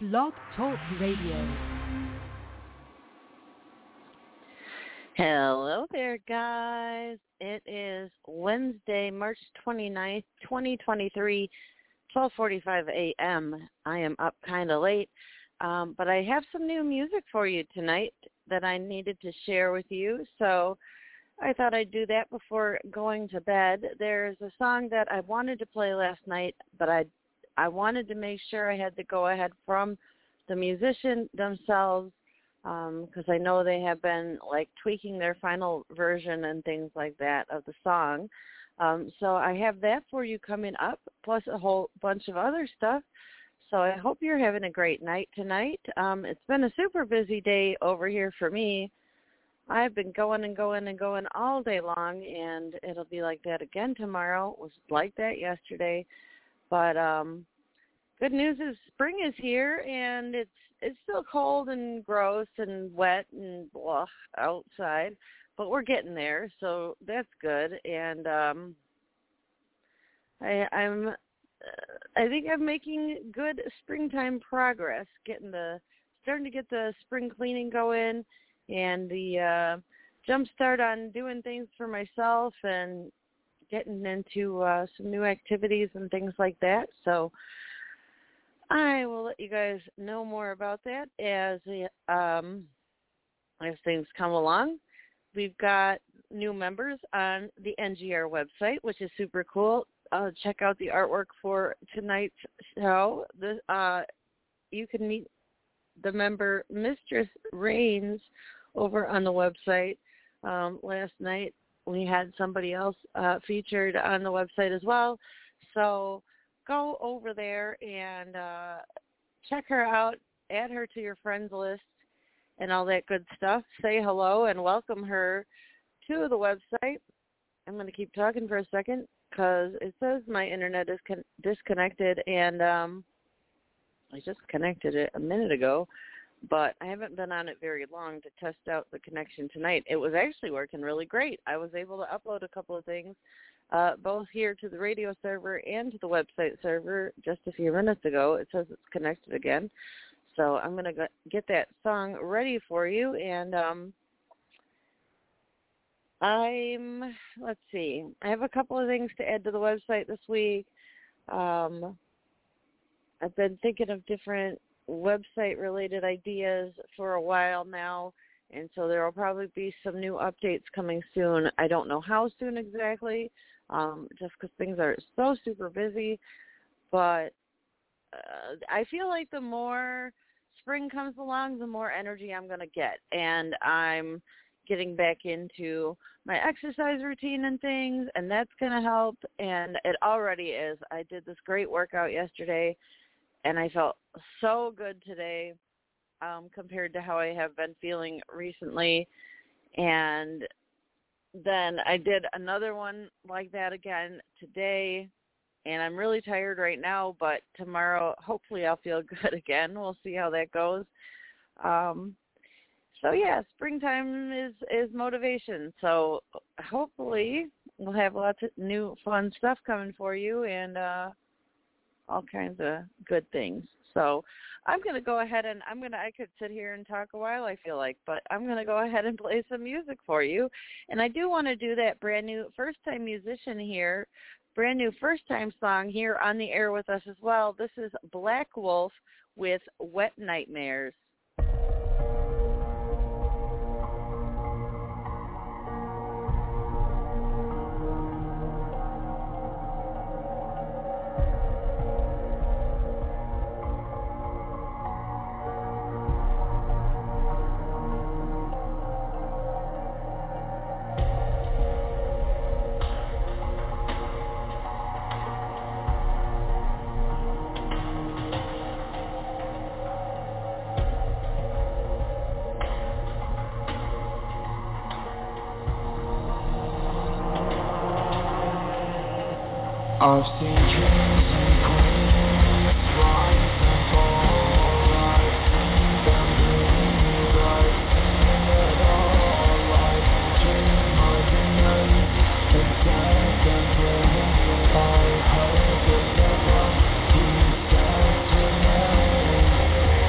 Blog Talk Radio. Hello there, guys. It is Wednesday, March 29th, 2023, 12:45 a.m. I am up kind of late, but I have some new music for you tonight that I needed to share with you, so I thought I'd do that before going to bed. There's a song that I wanted to play last night, but I wanted to make sure I had the go-ahead from the musician themselves, because I know they have been like tweaking their final version and things like that of the song. So I have that for you coming up, plus a whole bunch of other stuff. So I hope you're having a great night tonight. It's been a super busy day over here for me. I've been going and going and going all day long, and it'll be like that again tomorrow. It was like that yesterday. But good news is spring is here, and it's still cold and gross and wet and blah outside, but we're getting there, so that's good. And I think I'm making good springtime progress, starting to get the spring cleaning going and the jump start on doing things for myself and getting into some new activities and things like that. So I will let you guys know more about that as things come along. We've got new members on the NGR website, which is super cool. Check out the artwork for tonight's show. You can meet the member Mistress Rains over on the website. Last night we had somebody else featured on the website as well. So go over there and check her out, add her to your friends list and all that good stuff. Say hello and welcome her to the website. I'm going to keep talking for a second because it says my internet is disconnected, and I just connected it a minute ago, but I haven't been on it very long to test out the connection tonight. It was actually working really great. I was able to upload a couple of things, both here to the radio server and to the website server just a few minutes ago. It says it's connected again. So I'm going to get that song ready for you. And let's see. I have a couple of things to add to the website this week. I've been thinking of different website-related ideas for a while now, and so there will probably be some new updates coming soon. I don't know how soon exactly, just because things are so super busy, but I feel like the more spring comes along, the more energy I'm going to get, and I'm getting back into my exercise routine and things, and that's going to help, and it already is. I did this great workout yesterday, and I felt so good today compared to how I have been feeling recently. And then I did another one like that again today, and I'm really tired right now, but tomorrow hopefully I'll feel good again. We'll see how that goes. So, yeah, springtime is motivation. So hopefully we'll have lots of new fun stuff coming for you and all kinds of good things. So I'm going to go ahead and I could sit here and talk a while, I feel like, but I'm going to go ahead and play some music for you. And I do want to do that brand new first-time musician here, brand new first-time song here on the air with us as well. This is Black Wolf with Wet Nightmares. I've seen dreams and queens rise and fall. I've seen them breathe. I've seen it all. I've dreamed of the night inside the room. I've heard the river. He said to me.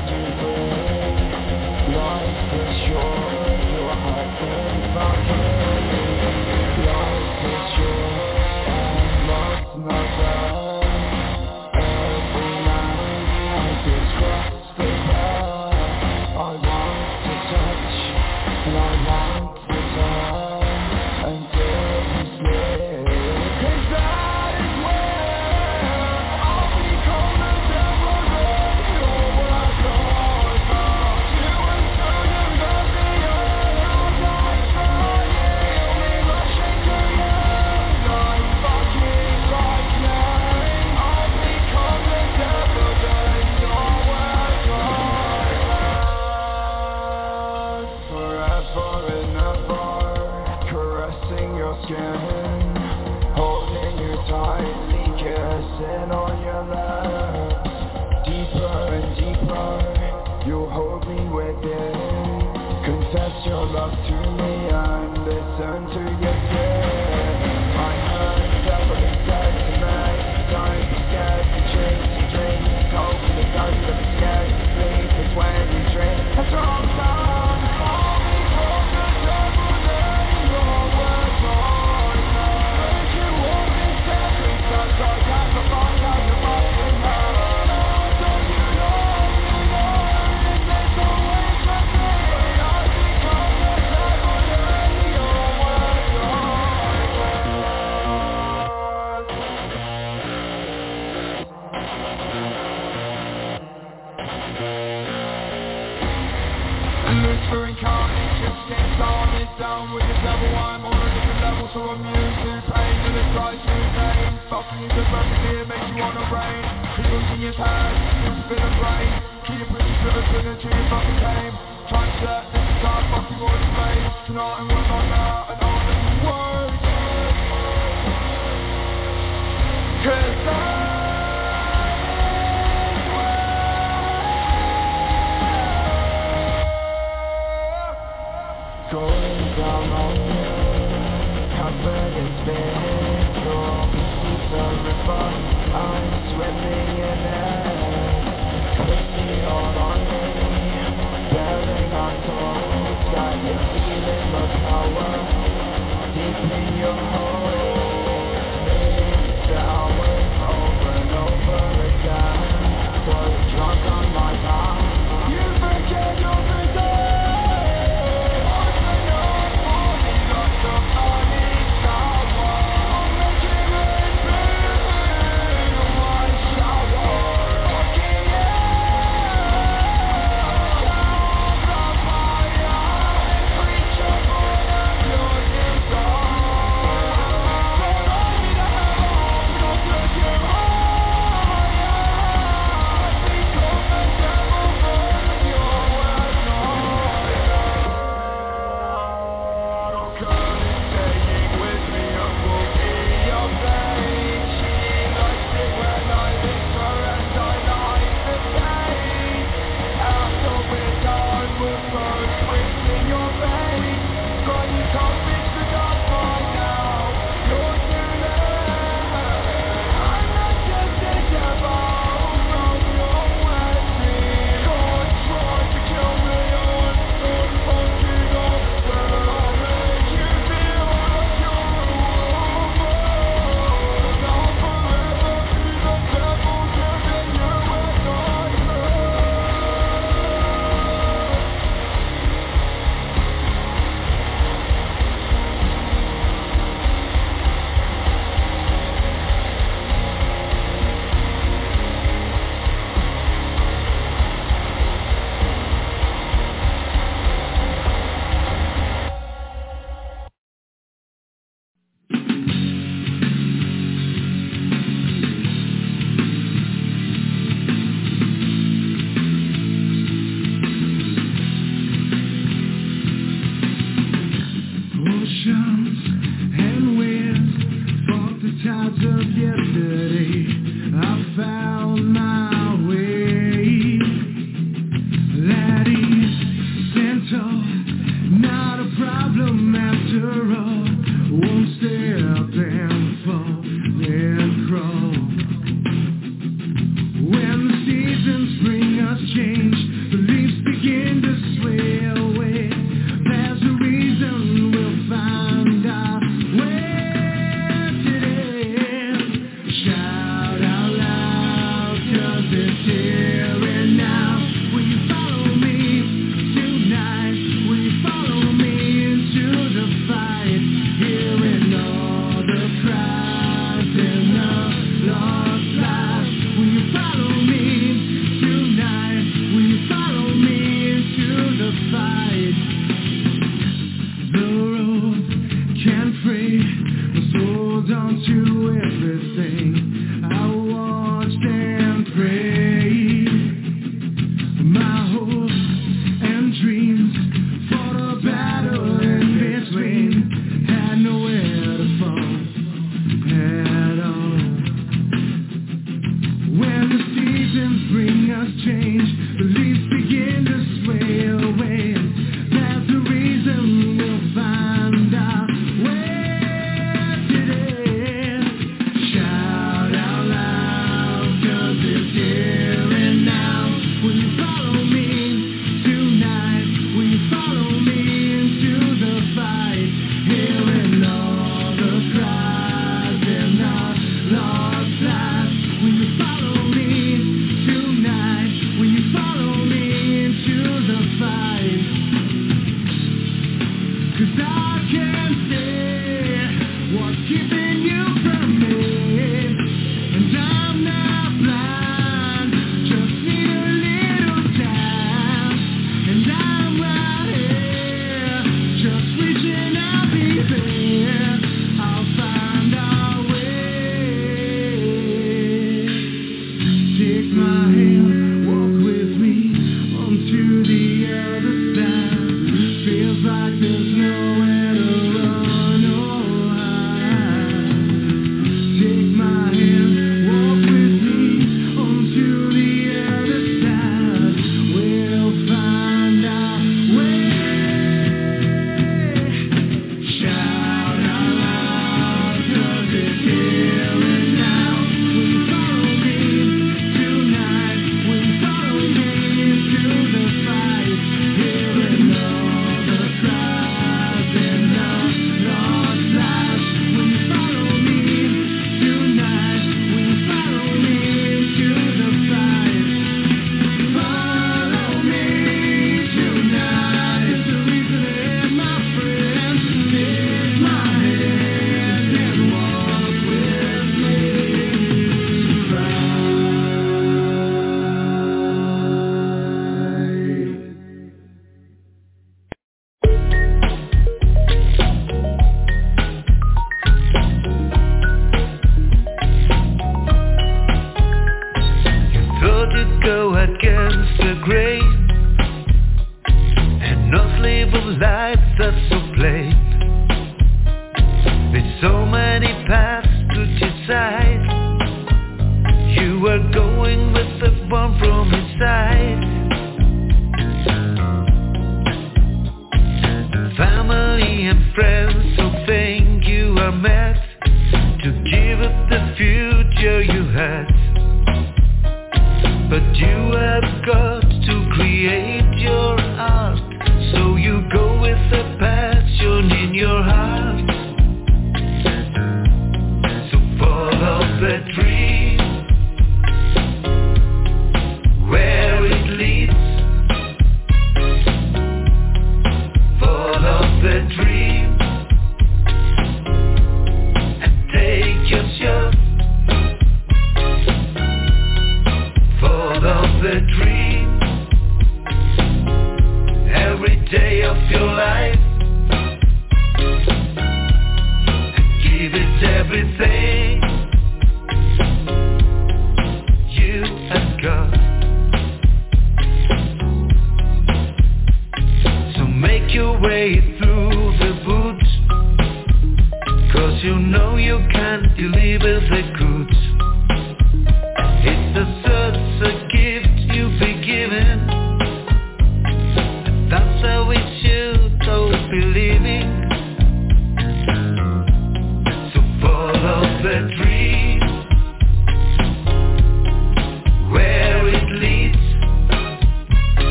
When the seasons bring us change,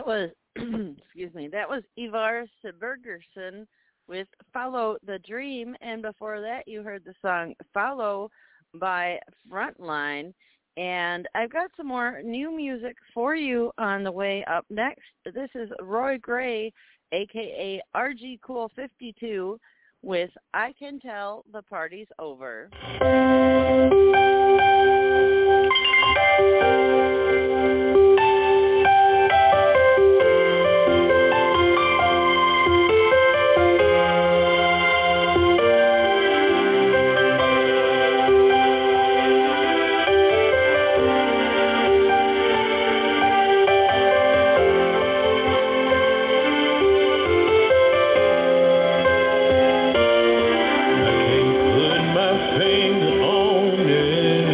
was, excuse me, that was Ivar Sigurðsson with Follow the Dream. And before that, you heard the song Follow by Frontline. And I've got some more new music for you on the way up next. This is Roy Gray, a.k.a. RG Cool 52, with I Can Tell the Party's Over. Finger on it.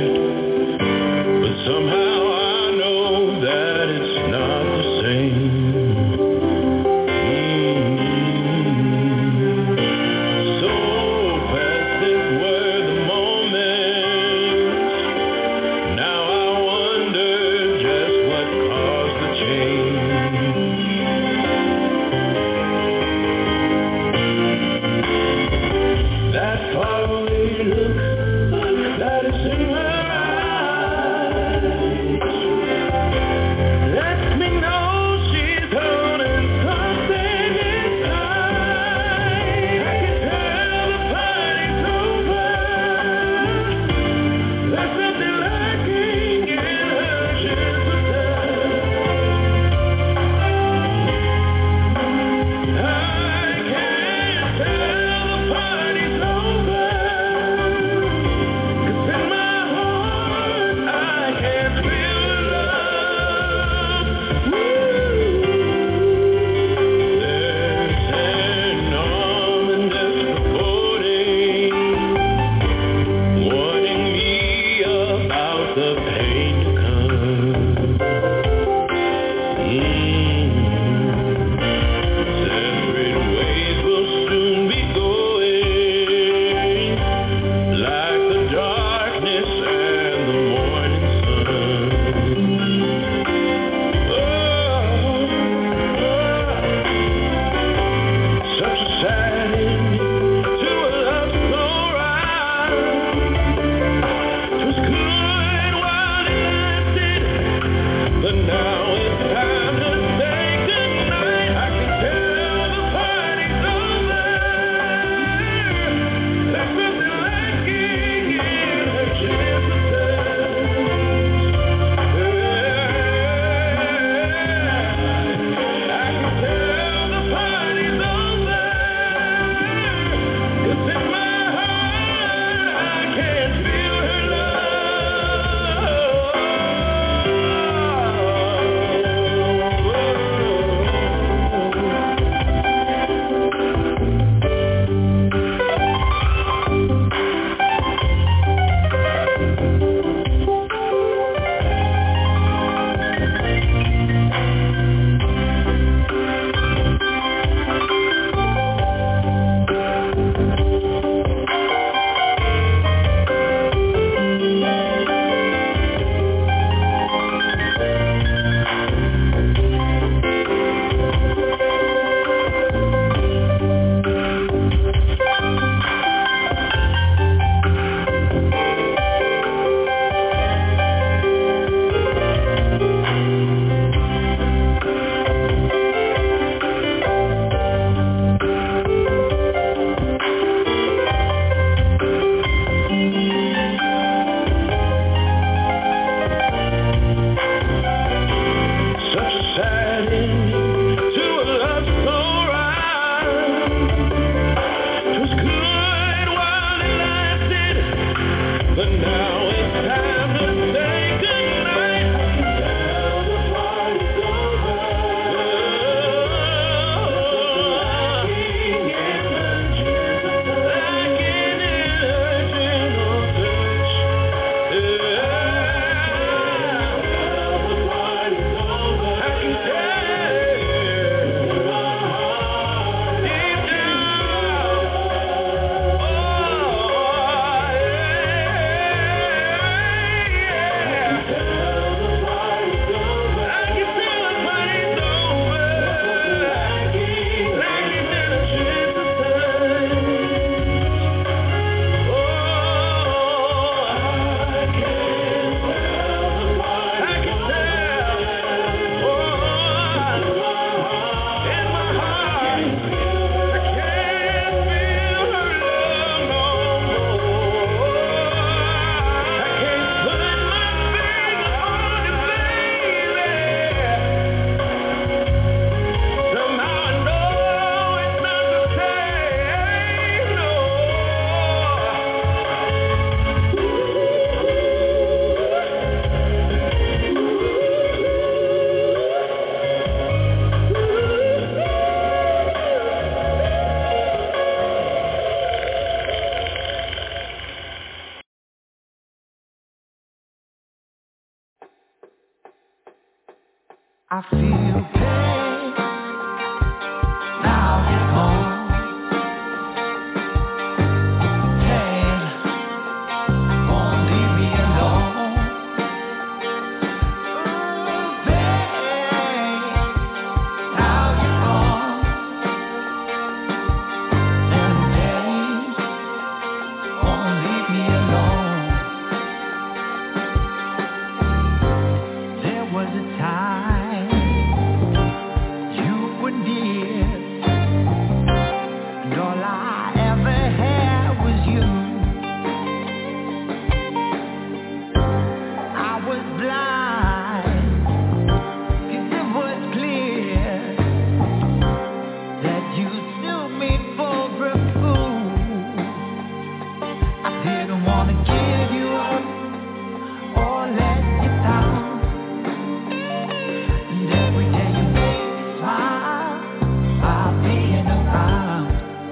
I feel pain. Now you're gone. Pain won't leave me alone. Ooh, pain. Now you're gone. And pain won't leave me alone. There was a time you were near, and all I ever had was you. I was blind, 'cause it was clear that you knew me for a fool. I didn't want to give you up or let you down. And every day you make me smile by being around.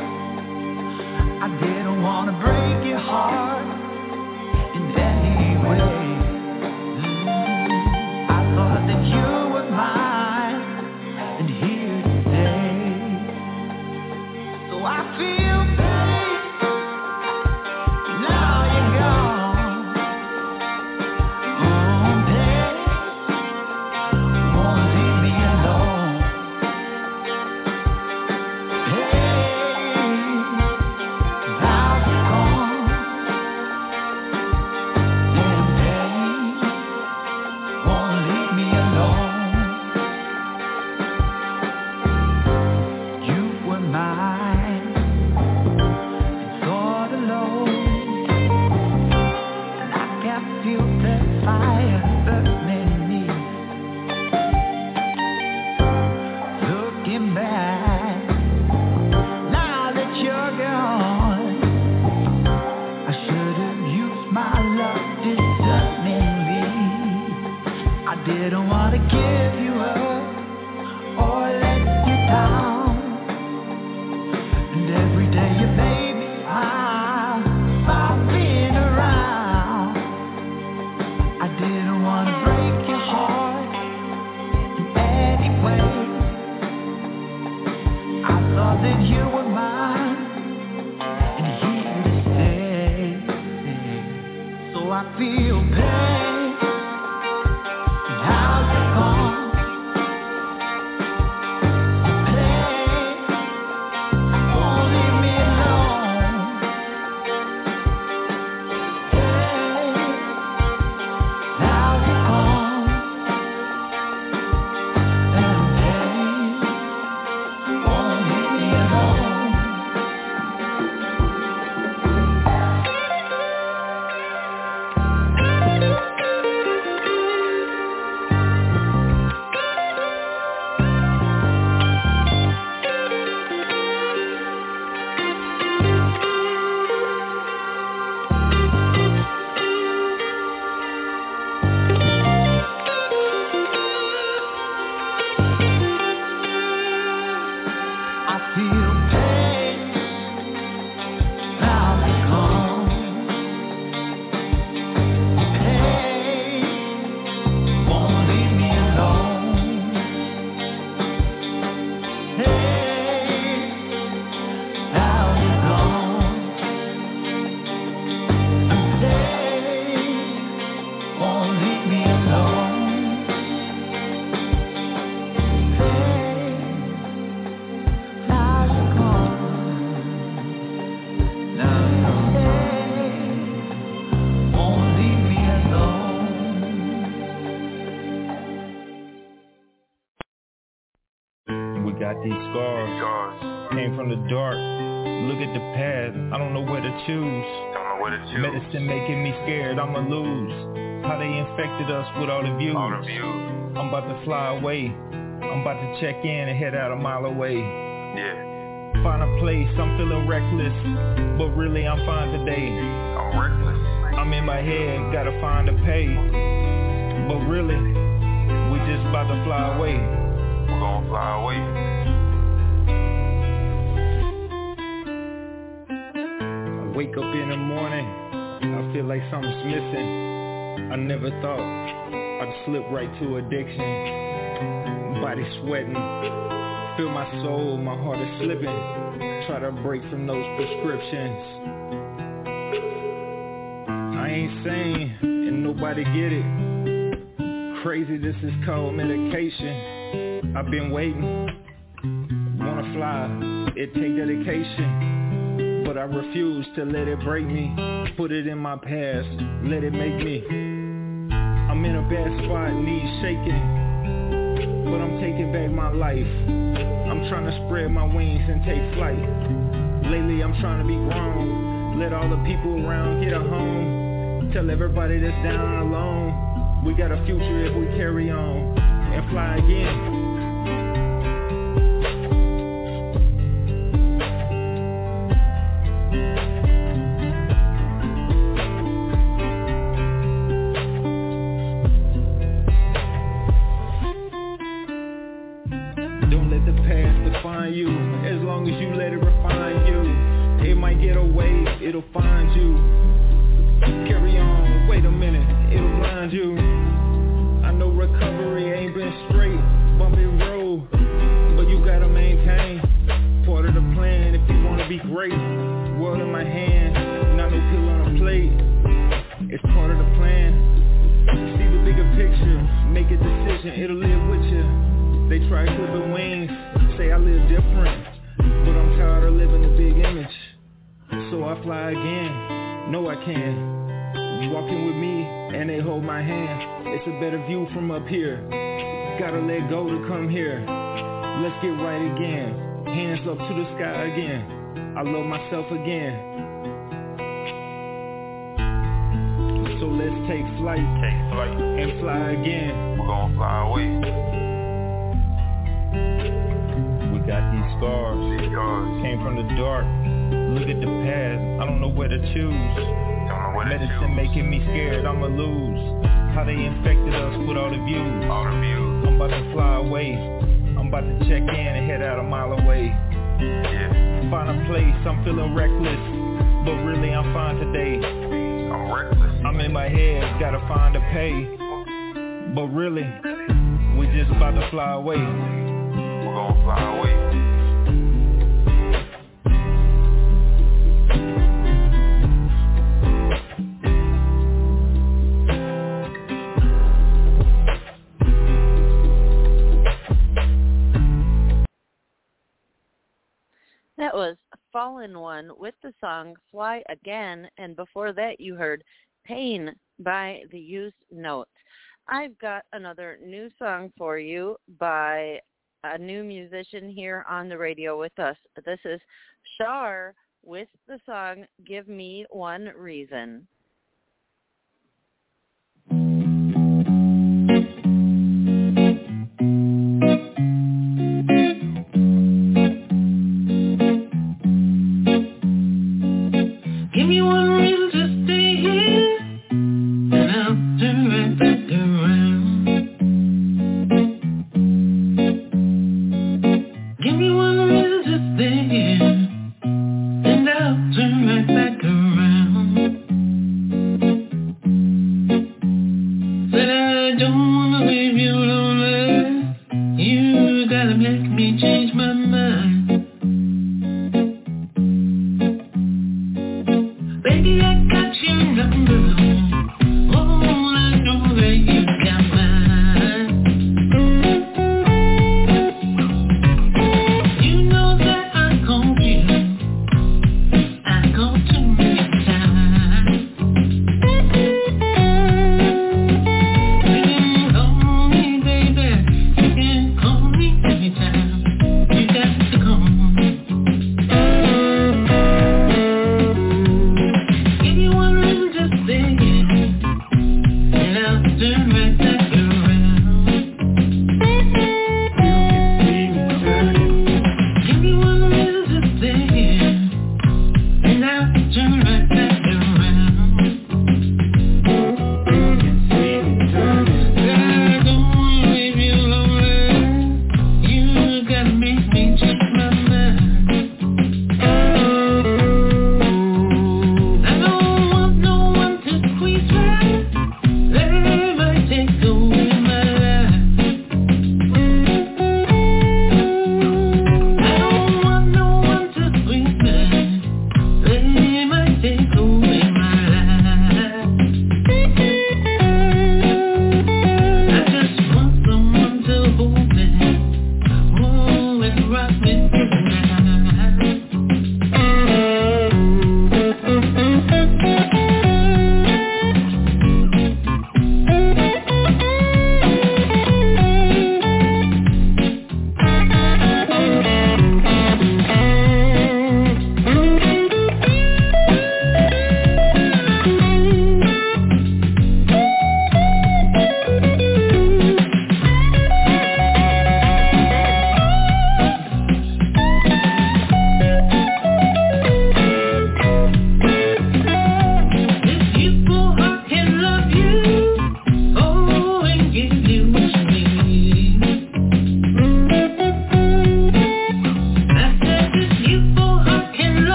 I didn't want to break your heart in any way. I thought that you were mine and here to stay. So I feel pain. Now you're gone. Oh, pain won't leave me alone. Pain, now you're gone. And pain won't leave me alone. You were mine and thought alone. And I can feel the fire burning me. Looking back, now that you're gone, I should have used my love discerningly. I didn't want to give you up or let you down. And every day you made me smile by being around. I didn't want to break your heart in any way. I thought that you were mine and here to stay. So I feel pain. Now you're gone. Pain won't leave me alone. Pain, now you're gone. And pain won't leave me alone. I feel pain. Now you're gone. Pain won't leave me alone. Pain, now you're gone. Pain won't leave me alone. Pain, now you're gone. Now you're pain won't leave me alone. We got these scars. Came from the dark. Look at the path. I don't know where to choose. Medicine making me scared. I'ma lose. How they infected us with all the views. I'm about to fly away. I'm about to check in and head out a mile away. Find a place. I'm feeling reckless, but really I'm fine today. I'm in my head. Gotta find a pay, but really we just about to fly away. We're gonna fly away. I wake up in the morning, I feel like something's missing. I never thought I'd slip right to addiction. body sweating. Feel my soul, my heart is slipping. Try to break from those prescriptions. I ain't sane, and nobody get it. Crazy, this is called medication. I've been waiting. Wanna fly, it take dedication. But I refuse to let it break me. Put it in my past, let it make me. I'm in a bad spot, knees shaking. But I'm taking back my life. I'm trying to spread my wings and take flight. Lately I'm trying to be grown. Let all the people around get a home. Tell everybody that's down alone, we got a future if we carry on and fly again. Don't let the past define you, as long as you let it refine you. It might get away, it'll find you. Carry on, wait a minute, it'll blind you. I know recovery ain't been straight, bumpy road, but you gotta maintain. Part of the plan if you wanna be great. World in my hand, not no pill on a plate. It's part of the plan. See the bigger picture, make a decision, it'll live with you. They try clipping wings, say I live different, but I'm tired of living a big image. So I fly again, know I can. Walking with me, and they hold my hand. It's a better view from up here. Gotta let go to come here. Let's get right again. Hands up to the sky again. I love myself again. So let's take flight and fly again. We're gonna fly away. We got these scars. Came from the dark. Look at the past. I don't know where to choose. Medicine making me scared, I'ma lose. How they infected us with all the views. I'm about to fly away. I'm about to check in and head out a mile away. Find a place, I'm feeling reckless, but really I'm fine today. I'm reckless. I'm in my head, gotta find a pay. But really, we just about to fly away. We're gonna fly away. That was Fallen One with the song Fly Again, and before that you heard Pain by the Used Notes. I've got another new song for you by a new musician here on the radio with us. This is Shar with the song Give Me One Reason. Give me one reason to stay here, and I'll turn right back around. Give me one reason to stay here, and I'll turn right back around.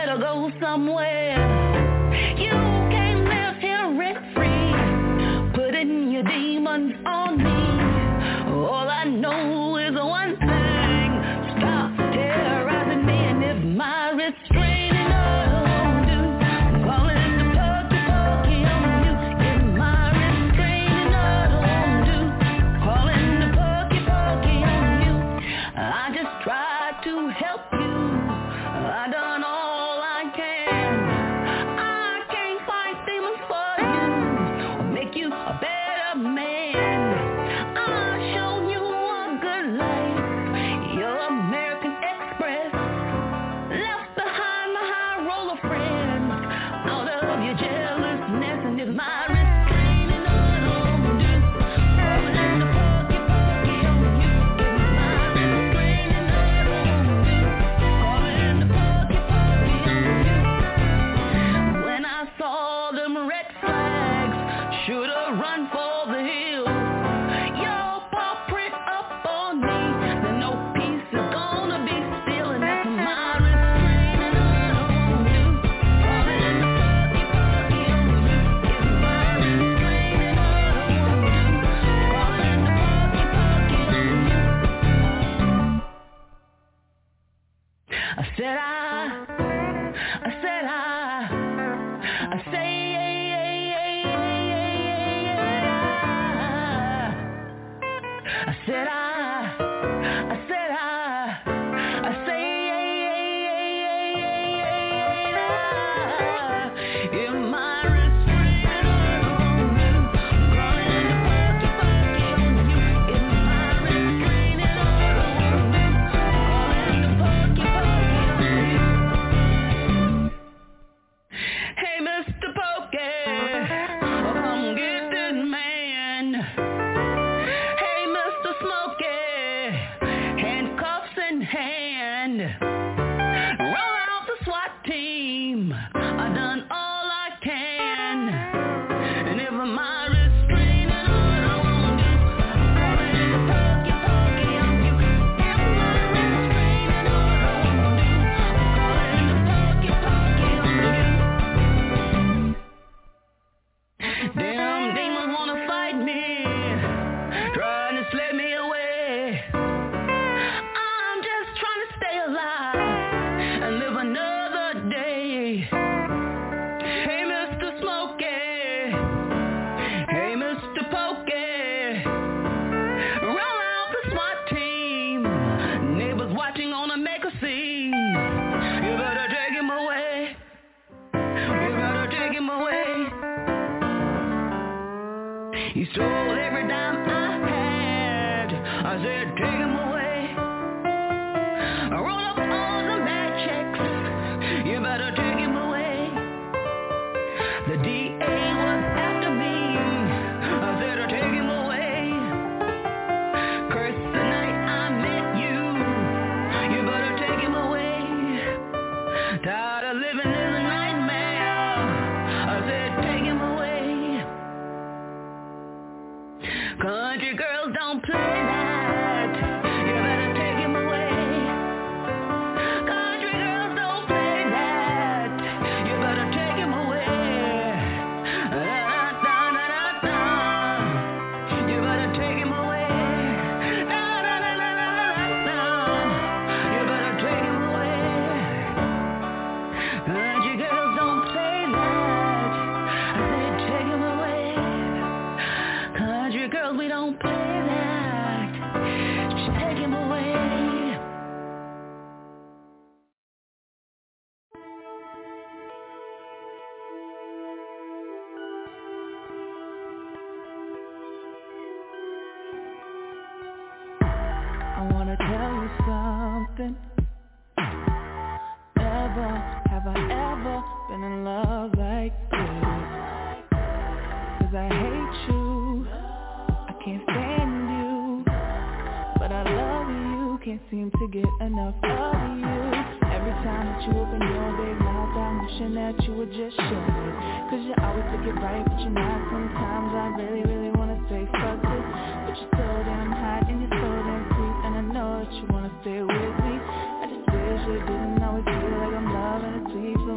better go somewhere. You can't live here rent-free, putting your demons on me. All I know is one thing: stop terrorizing me, and if my restraining order won't do, I'm calling the pokey on you. If my restraining order won't do, calling the pokey on you. I just tried to help you. I done all I can. I can't fight demons for you or make you a better man. I'll show you a good life. Your American Express left behind my high roller friends out of your jealousness, and if my restraining order won't do, calling the pokey on you. If my restraining order won't do, calling the pokey on you. When I saw them red flags, should've run for the hills. Your paw print up on me, then no peace is gonna be still, and that's my restraining order won't do. Calling the pokey on you. If my restraining order won't do, calling the pokey on you. I said if my restraining order won't do, calling the pokey on you. If my restraining order won't do, calling the pokey on you. Hey, Mr. Pokey, come get this man. Hey, Mr. Smokey, handcuffs in hand. Roll out the SWAT team. I done all I can. And if my restraining order won't do, calling the pokey on you. If my restraining order won't do, calling the pokey on you. Damn demons wanna fight me, trying to slay me away. I'm just trying to stay alive and live another day. Hey, Mr. Smokey. Hey, Mr. Pokey. Roll out the SWAT team. Neighbors watching on a make a scene. You better take him away. You better take him away. He stole every dime I had. I said, take him away. I roll up all the bad checks. You better take him away. The DA was after me. I said, take him away. Curse the night I met you. You better take him away. Tired of living in a nightmare. I said, take him away. Country girls don't play that. You better take him away. Country girls don't play that. You better take him away. Da-da-da-da-da-da. You better take him away. Da-da-da-da-da-da. You better take him away. Country girls don't play that. I said take him away. Country girls, we don't play that. Just take him away. I wanna tell you something. Never have I ever been in love like this. 'Cause I hate you, I can't stand you, but I love you, can't seem to get enough of you. Every time that you open your big mouth, I'm wishing that you would just shut it. 'Cause you always look it right, but you're not. Sometimes I really, really wanna say fuck this, but you're so damn hot and you're so damn sweet, and I know that you wanna stay with me. I just wish it didn't always feel like I'm loving it sweet.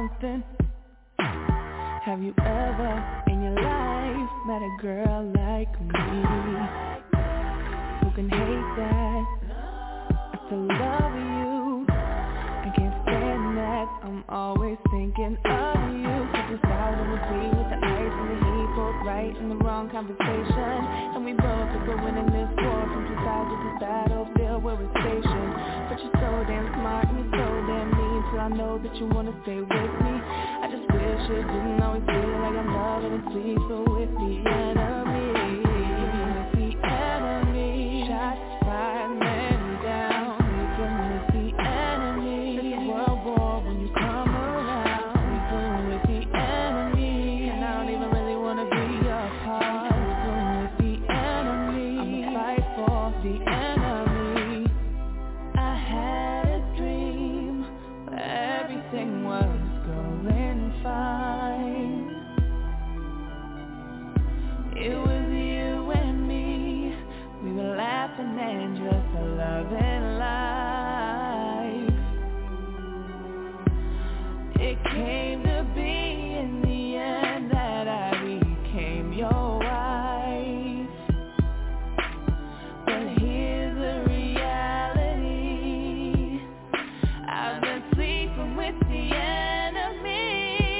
something? Have you ever in your life met a girl like me? Who can hate that? I still love you. I can't stand that. I'm always thinking of you. Cause it's out in the sea with the ice and the heat, both right and the wrong conversation. And we both are going in this war from two sides of this battlefield where we're stationed. But you're so damn smart and you're so damn mean, so I know that you wanna stay with me. I just wish it didn't always feel like I'm loving and sweet, so with the enemy, with the enemy, shots fired, men down, sleeping with the enemy. It's a world war when you come around, sleeping with the enemy, and I don't even really wanna be your part. Sleeping with the enemy, I'ma fight for the enemy. I had a dream where everything was going fine. It was you and me. We were laughing and just loving life. It came to be in the end that I became your wife. But here's the reality. I've been sleeping with the enemy.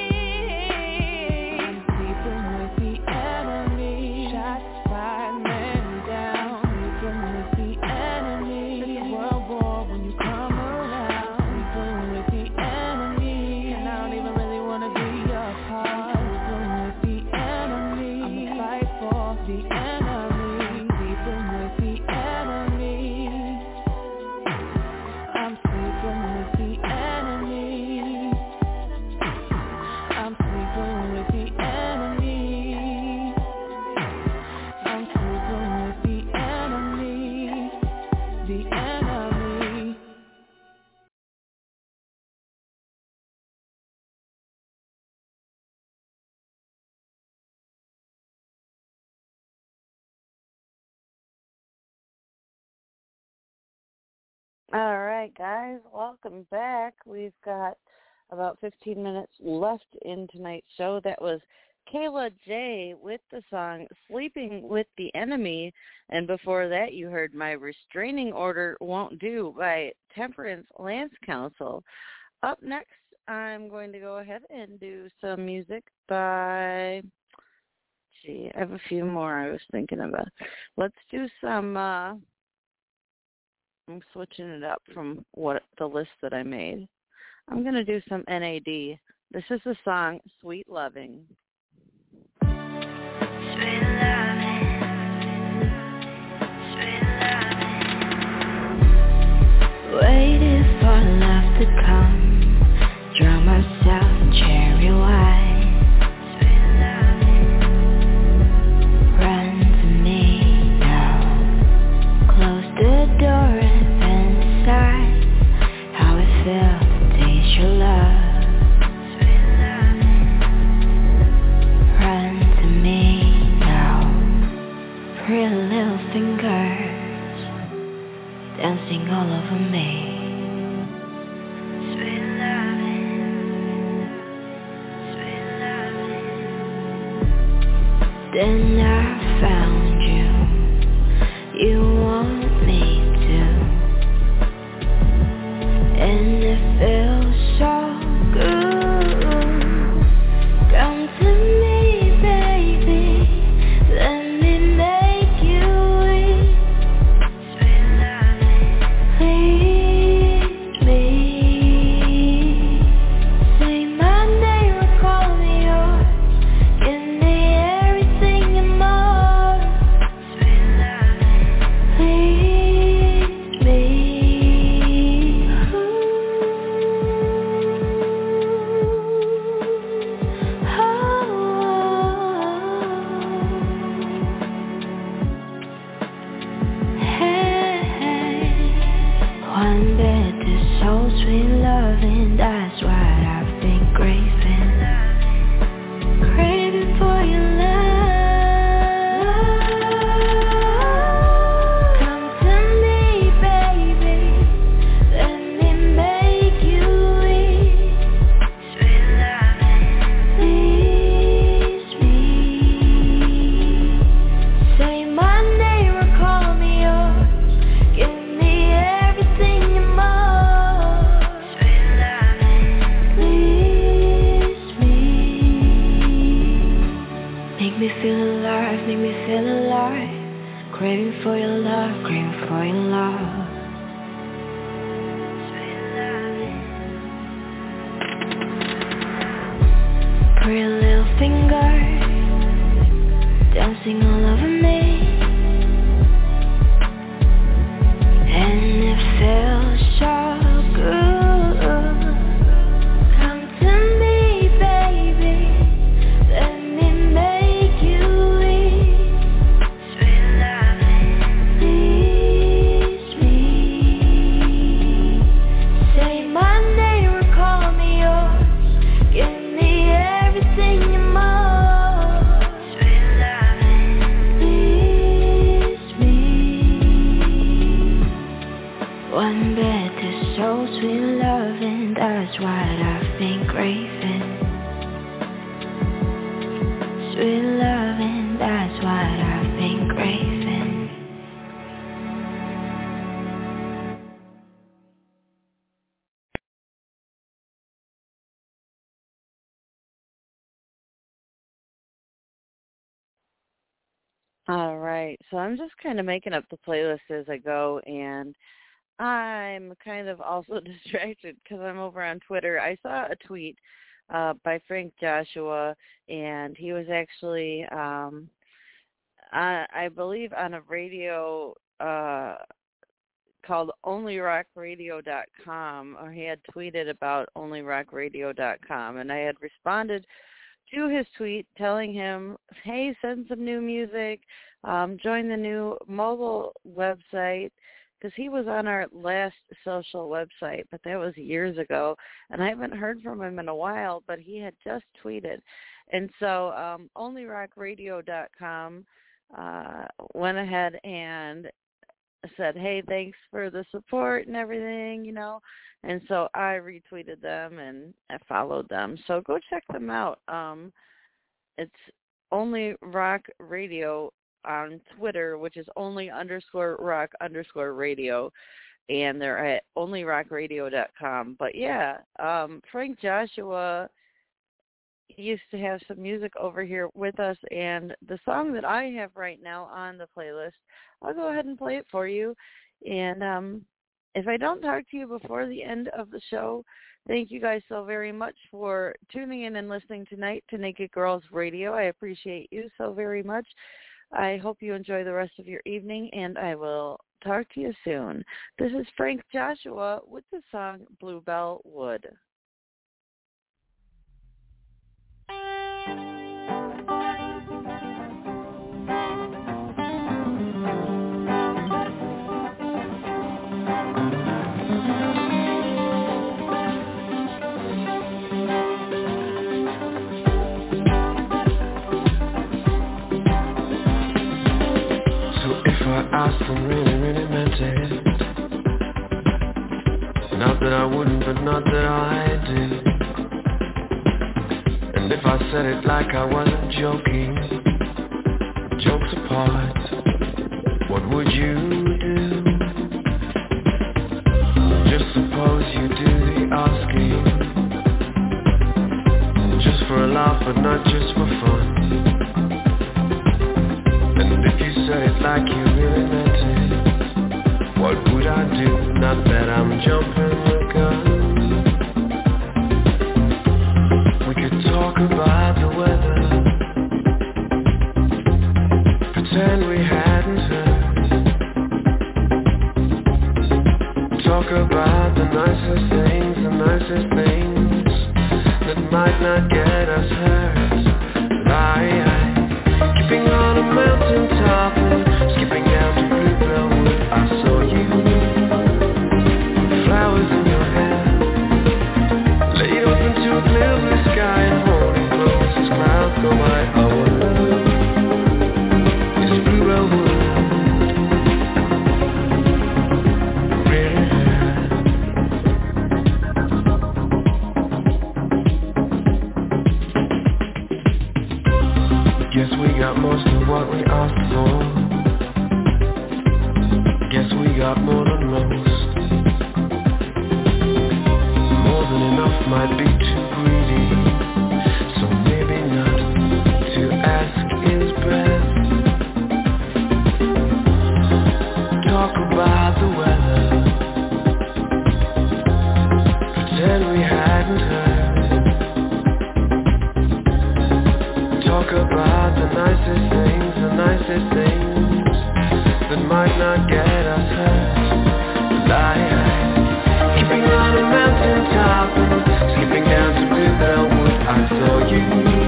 I'm sleeping with the enemy. Shots fired, men down, sleeping with the enemy. It's a world war when you come around, sleeping with the enemy, and I don't even really wanna be your part. Sleeping with the enemy, I'ma fight for the enemy. Sleeping with the enemy. I'm sleeping with the enemy. I'm sleeping with the enemy. I'm sleeping with the enemy. The enemy. All right, guys, welcome back. We've got about 15 minutes left in tonight's show. That was Kayla J with the song Sleeping with the Enemy. And before that, you heard My Restraining Order Won't Do by Temperance Lance Council. Up next, I'm going to go ahead and do some music by... I have a few more I was thinking about. Let's do some... I'm switching it up from what the list that I made. I'm going to do some NAD. This is the song Sweet Loving. Sweet loving, sweet loving. Waiting for love to come. Drown myself in cherry wine. Sweet loving. Run to me now. Close the door and fantasize how it feels to taste your love. Sweet loving. Run to me now. Pretty little fingers dancing all over me. Sweet loving, sweet loving. Then I found you. You want me to, and it feels so good. Come to me, baby. Let me make you weak. Sweet loving, please me. Say my name or call me yours. Give me everything and more. Sweet loving, please me. One bed is so sweet loving. That's what I've been craving. Craving for your love. Come to me, baby. Let me make you weak. Sweet for your love. Pretty little finger dancing all over me, and it feels so good. Come to me, baby, let me make you eat. Sweet loving, please me. Say my name or call me yours. Give me everything you more. Sweet loving, please me. One bed is so sweet loving, that's what I've been craving. Sweet loving, that's what I've been craving. All right, so I'm just kind of making up the playlist as I go, and I'm kind of also distracted because I'm over on Twitter. I saw a tweet by Frank Joshua, and he was actually, I believe, on a radio called onlyrockradio.com, or he had tweeted about onlyrockradio.com, and I had responded to his tweet telling him, hey, send some new music, join the new mobile website, because he was on our last social website, but that was years ago, and I haven't heard from him in a while, but he had just tweeted. And so onlyrockradio.com went ahead and said, hey, thanks for the support and everything, you know. And so I retweeted them and I followed them. So go check them out. It's Only Rock Radio on Twitter, which is only_rock_radio. And they're at onlyrockradio.com. But yeah, Frank Joshua used to have some music over here with us, and the song that I have right now on the playlist, I'll go ahead and play it for you. And if I don't talk to you before the end of the show, thank you guys so very much for tuning in and listening tonight to Naked Girls Radio. I appreciate you so very much. I hope you enjoy the rest of your evening, and I will talk to you soon. This is Frank Joshua with the song Bluebell Wood. Asked and really meant it. Not that I wouldn't, but not that I did. And if I said it like I wasn't joking, jokes apart, what would you do? Just suppose you do the asking, just for a laugh but not just for fun. And if you said it like you really meant it, what would I do? Not that I'm jumping the gun. We could talk about the weather, pretend we hadn't heard. Talk about the nicest things that might not get us hurt. Keeping on a mountain top and skipping down to Bluebell Wood, I saw you, flowers in your hair, laid open to a clear blue sky and holding close as clouds go by. Our love is Bluebell Wood, really. Guess we got most of what we asked for. Guess we got more than most. More than enough might be too greedy, so maybe not to ask is best. Talk about nicest things that might not get us hurt. Like keeping on a mountain top and skipping down to Bluebell Wood. I saw you,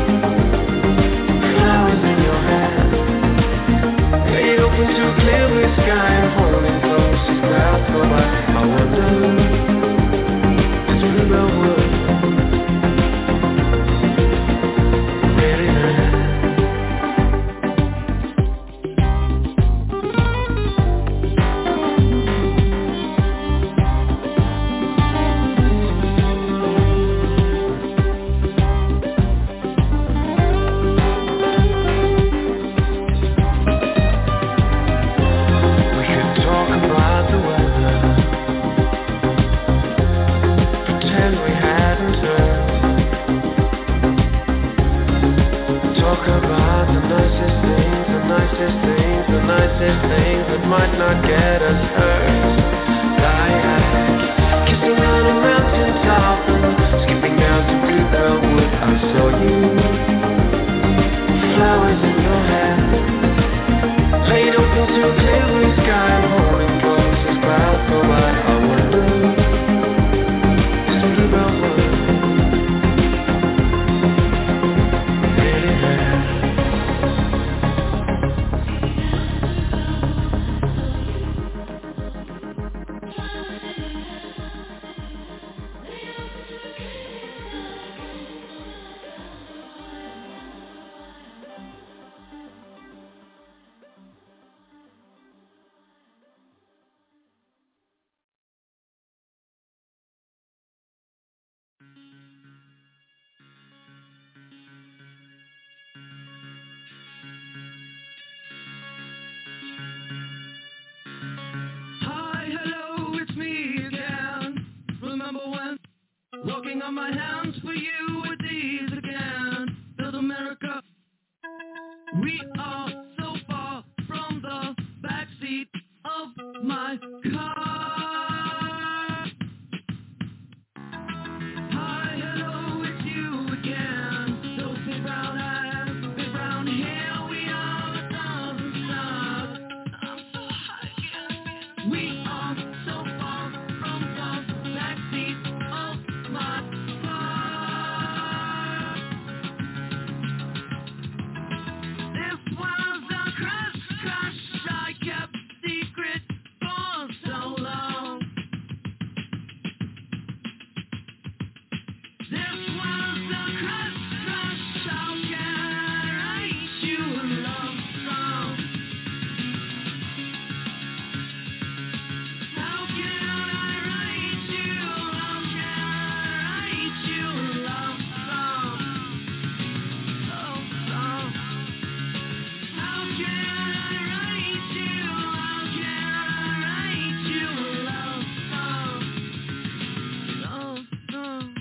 flowers in your hair, laid open to a clear blue sky and holding close as clouds go by. I wonder, is Bluebell Wood really there? Walking on my hands for you with these again. Build America. We are so far from the backseat of my car. Hi, hello, it's you again. Those big brown eyes, big brown hair. We are a thousand stars. I'm so high again. We are so far from the backseat of my car. This was a crush I kept secret for so long. This was a crush how can I write you a love song? How can I write you a love song? Love song. How can I write you a love song? Love song.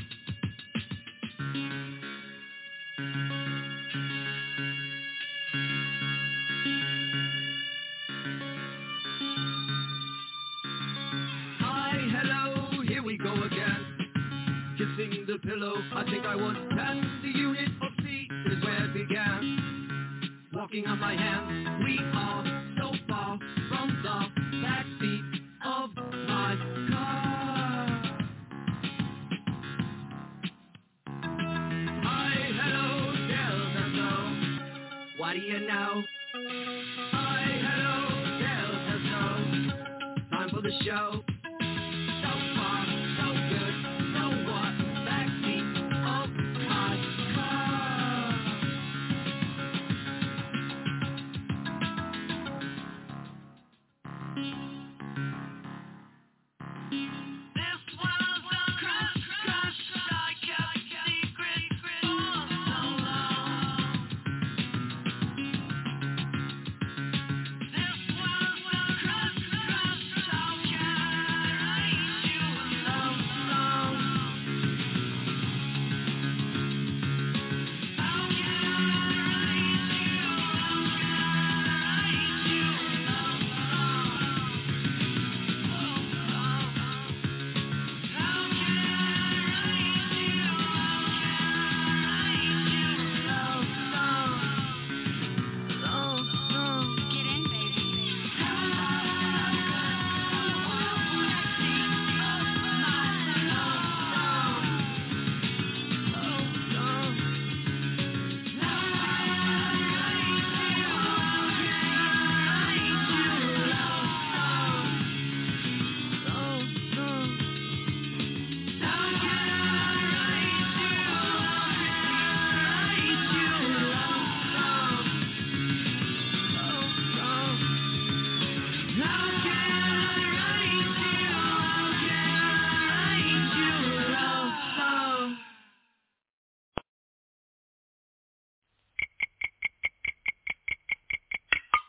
Hi, hello, here we go again. Kissing the pillow, I think I was 10. The unit of C is where it began. Walking on my hands, we are so far from the backseat of my car. Hi, hello, Delta Zone. What do you know? Hi, hello, Delta Zone. Time for the show. So far, so good, so what? Backseat of my car. This was a crush I kept secret for so long. This was a crush how can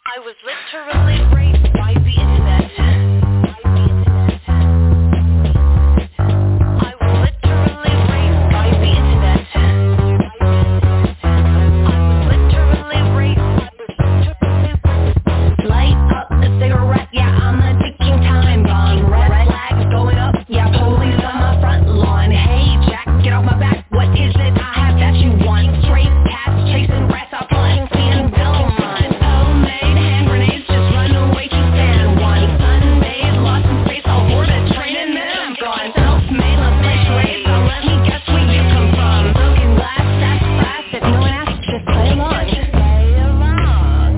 I was literally raped by the internet. I was literally raped by the internet. I was literally raped. Light up the cigarette, yeah, I'm a ticking time bomb. Red flags going up, yeah, police on my front lawn. Hey, Jack, get off my back. What is it I have that you want? Straight cats chasing rats, I'm flying, seeing Belmont. Homemade hand grenades, just run away to San Juan. Sunbathed, lost in space, all board a train and then I'm gone. Self-made, let's race, so let me guess where you come from. Broken glass, that's fast, if no one asks, just play along. Play along.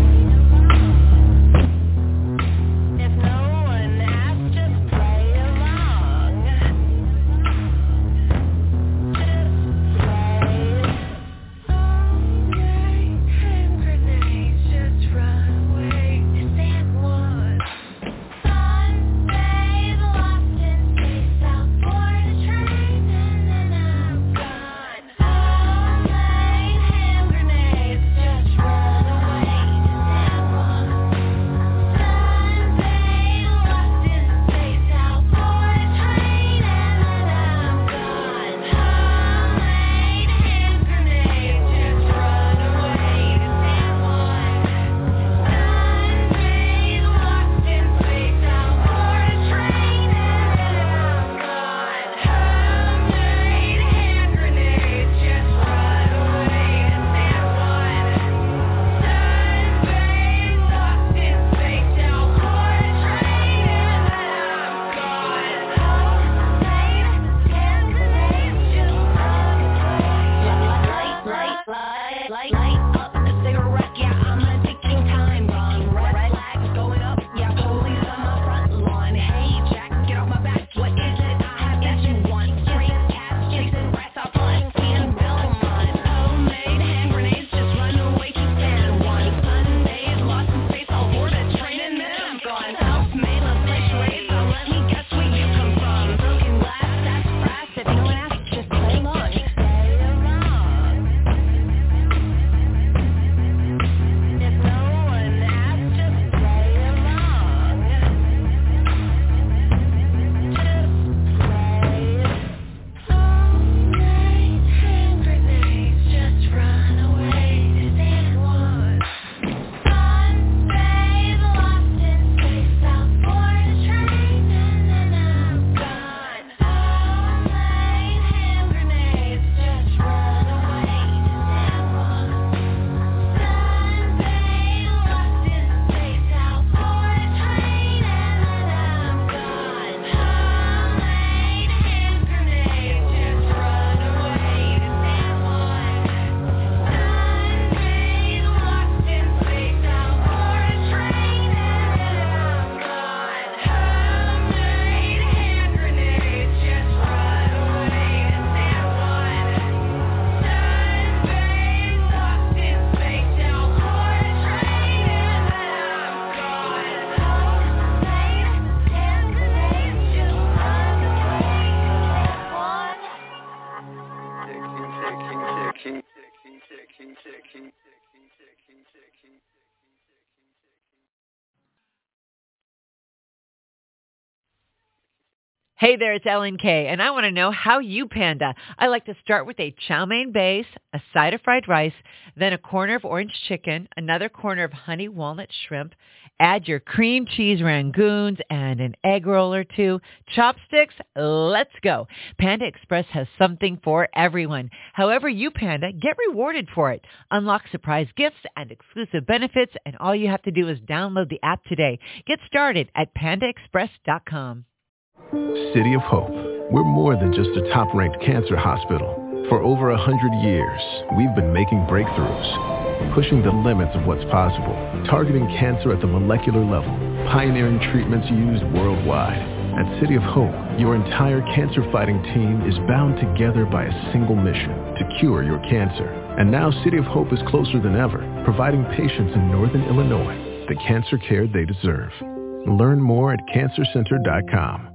If no one asks, just play along. Hand grenades, just run away to San Juan. Sunbathed, lost in space, I'll board a train and then I'm gone. Homemade hand grenades, just run away to San Juan. Sunbathed, lost in space, I'll board a train and then I'm gone. Homemade hand grenades, just run away to San Juan. Sunbathed, lost in space, I'll board a train and then I'm gone. Homemade hand grenades, just run away to San Juan. Sunbathed, lost in space, I'll board a train and then I'm gone. Homemade hand grenades, just run away. Light up the cigarette, yeah, I'm a ticking time bomb. Red flags going up, yeah, police on my front lawn. Hey, Jack, get off my back. What is it I have that you want? Straight cats chasing rats, I'm flying, seeing Belmont. Homemade hand grenades, just run away to San Juan. Sunbathed, lost in space, all board a train and then I'm gone. Self-made, let's race, so let me guess where you come from. Broken glass, that's fast, if no one asks, just play along. Play along. If no one asks, just play along. Homemade hand grenades, just run away to San Juan. Sunbathed, lost in space, I'll board a train and then I'm gone. Homemade hand grenades, just run away to San Juan. Sunbathed, lost in space, I'll board a train and then I'm gone. Homemade hand grenades, just run away to San Juan. Sunbathed, lost in space, I'll board a train and then I'm gone. Homemade hand grenades, just run away to San Juan. Sunbathed, lost in space, I'll board a train and then I'm gone. Homemade hand grenades, just run away to San Juan. Hey there, it's Ellen K, and I want to know how you panda. I like to start with a chow mein base, a side of fried rice, then a corner of orange chicken, another corner of honey walnut shrimp. Add your cream cheese rangoons and an egg roll or two. Chopsticks, let's go. Panda Express has something for everyone. However you panda, get rewarded for it. Unlock surprise gifts and exclusive benefits, and all you have to do is download the app today. Get started at pandaexpress.com. City of Hope. We're more than just a top-ranked cancer hospital. For over 100 years, we've been making breakthroughs, pushing the limits of what's possible, targeting cancer at the molecular level, pioneering treatments used worldwide. At City of Hope, your entire cancer-fighting team is bound together by a single mission, to cure your cancer. And now City of Hope is closer than ever, providing patients in Northern Illinois the cancer care they deserve. Learn more at cancercenter.com.